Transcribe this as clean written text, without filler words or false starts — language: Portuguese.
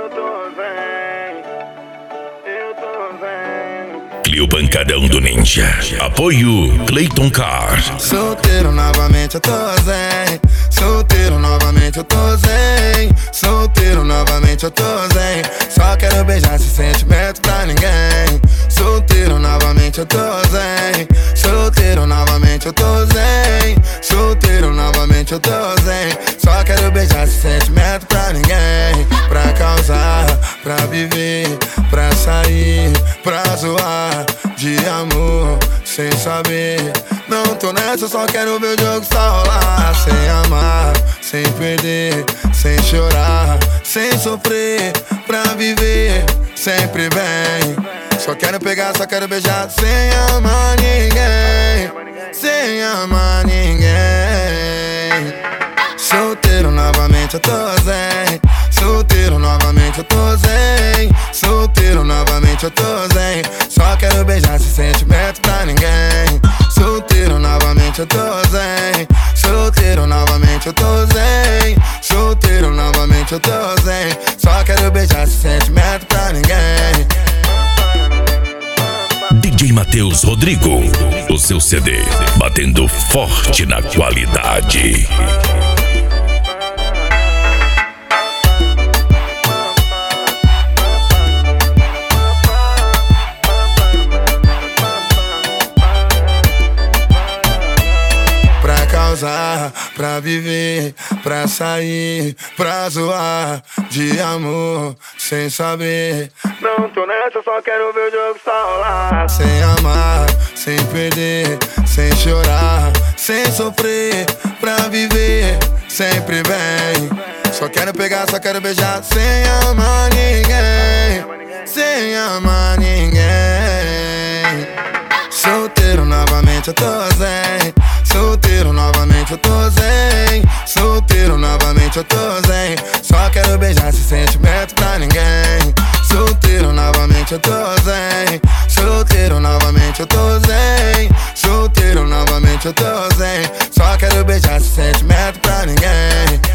Clio Pancadão do Ninja. Apoio Clayton Car. Solteiro novamente eu tô zen. Solteiro novamente eu tô zen. Solteiro novamente eu tô zen. Só quero beijar sem sentimento pra ninguém. Solteiro novamente eu tô zen. Solteiro novamente eu tô zen. Solteiro novamente eu tô zen. Só quero beijar sem sentimento pra ninguém. Pra causar, pra viver, pra sair, pra zoar de amor, sem saber. Não tô nessa, só quero ver o jogo só rolar. Sem amar, sem perder, sem chorar, sem sofrer, pra viver sempre bem. Só quero pegar, só quero beijar, sem amar ninguém, sem amar ninguém. Solteiro novamente eu tô zen. Solteiro novamente eu tô zen. Solteiro novamente eu tô zen. Só quero beijar sem sentimento pra ninguém. Solteiro novamente eu tô zen. Solteiro novamente eu tô zen. Solteiro novamente eu tô zen. Só quero beijar sem sentimento pra ninguém. DJ Matheus Rodrigo, o seu CD batendo forte na qualidade. Pra viver, pra sair, pra zoar de amor, sem saber. Não tô nessa, só quero ver o jogo só rolar. Sem amar, sem perder, sem chorar, sem sofrer, pra viver sempre bem. Só quero pegar, só quero beijar, sem amar ninguém, sem amar ninguém. Solteiro novamente eu tô zen. Solteiro novamente eu tô zen. Solteiro novamente eu tô zen. Só quero beijar sem sentimento pra ninguém. Solteiro novamente eu tô zen. Solteiro novamente eu tô zen. Solteiro novamente eu tô zen. Só quero beijar sem sentimento pra ninguém.